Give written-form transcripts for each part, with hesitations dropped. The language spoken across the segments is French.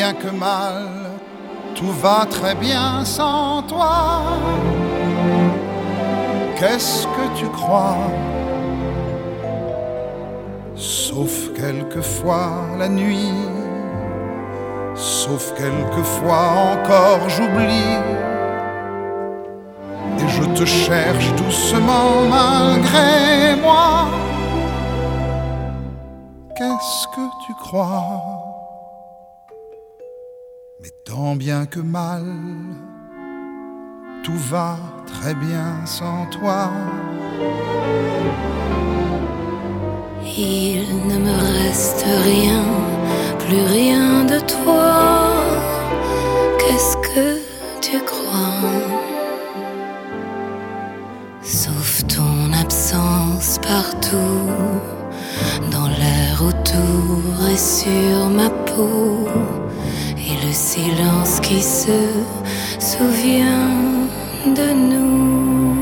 bien que mal, tout va très bien sans toi. Qu'est-ce que tu crois? Sauf quelquefois la nuit, sauf quelquefois encore j'oublie. Et je te cherche doucement malgré moi. Qu'est-ce que tu crois? Mais tant bien que mal, tout va très bien sans toi. Il ne me reste rien, plus rien de toi. Qu'est-ce que tu crois? Sauf ton absence partout, dans l'air autour et sur ma peau, et le silence qui se souvient de nous.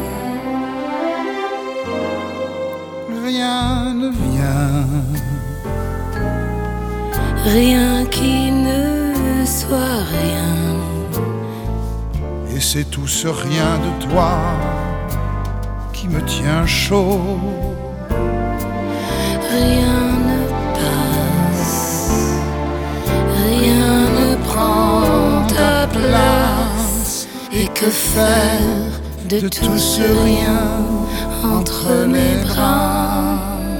Rien ne vient, rien qui ne soit rien. et c'est tout ce rien de toi qui me tient chaud. Rien ne passe, rien ne prend ta place. Et que faire de tout ce rien entre mes bras?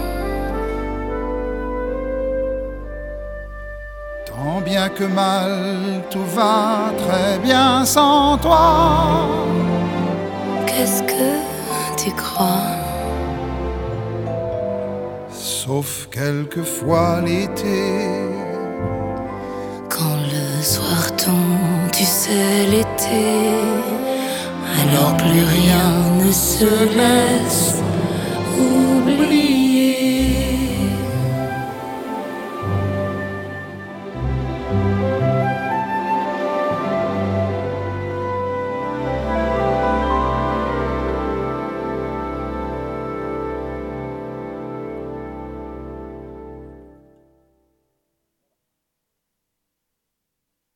Tant bien que mal, tout va très bien sans toi. Qu'est-ce que tu crois? Sauf quelquefois l'été, Quand le soir tombe, tu sais l'été, alors plus rien ne se laisse oublier.